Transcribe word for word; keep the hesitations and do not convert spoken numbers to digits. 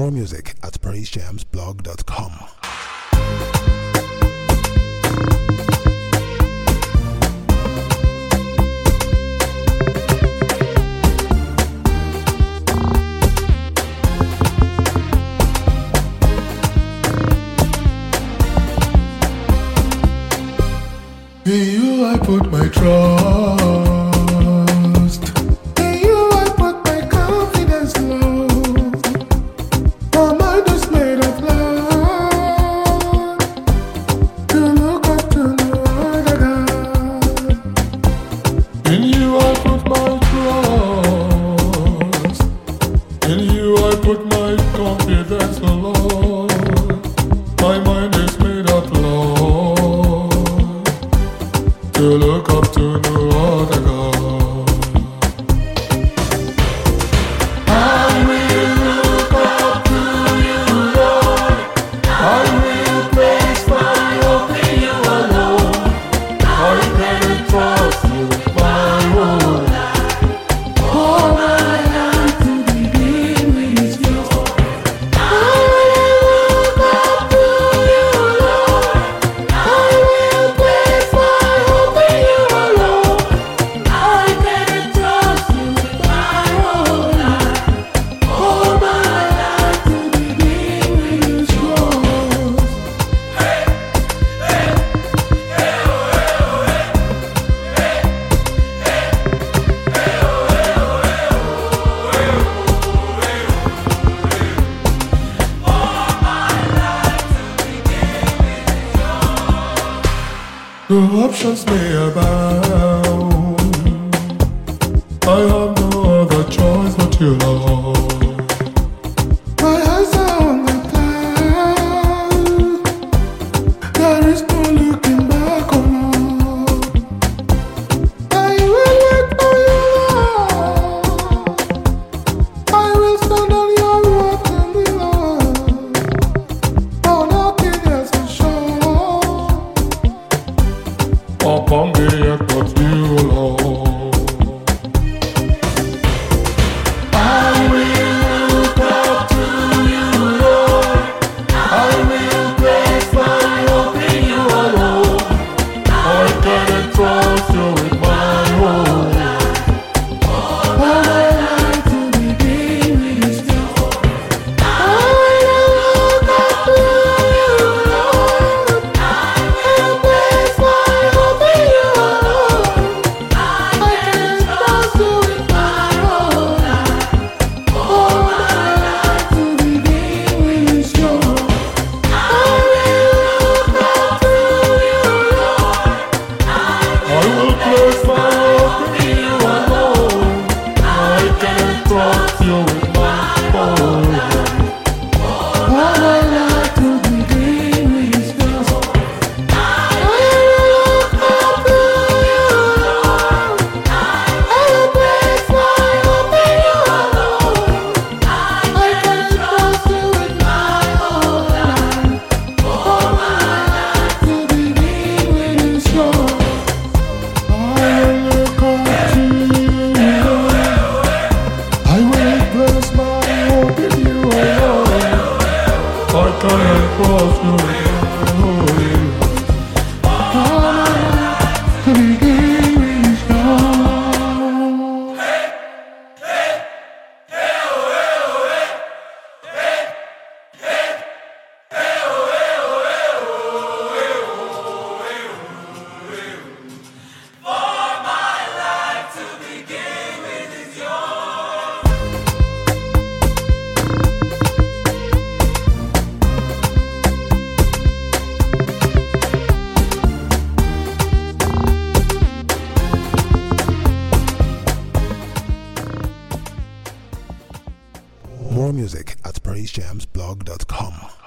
More music at praise jams blog dot com. In you I put my trust. In you I put my confidence, Lord. My mind is made of love. To look up to no other God. In you I put my trust. In you I put my confidence, Lord. My mind is made of love. To look up to no other God. I will look up to you, Lord. I will place my hope in you alone. I can trust you with my whole life. All my life to begin with is yours. I will look up to you, Lord. I will place my the options may abound. I have no other choice but you, Lord. My eyes are on the cloud. There is no looking back, oh Lord. I will wait for you, Lord. I will stand on your word and be Lord. Oh, nothing else is sure. Upon the earth but you, Lord. I will look up to you, Lord. I will place my hope in you alone. I can trust you with my whole life. All my life to begin with is yours. I will look up to you, Lord. I will place my hope in you alone. I can trust you with my whole life. All my life to begin with is yours. I will look up to you, Lord. I will place my hope in you alone. I can trust you with my whole life. All my life to begin with is yours. I will look up to you, Lord. I will place my hope in you alone. I can trust you with my whole life. All my life to begin with is yours. I will look up to you, Lord. I will place my hope in you alone. I can trust you with my whole life. All my life to begin with is yours. More music at praise jams blog dot com.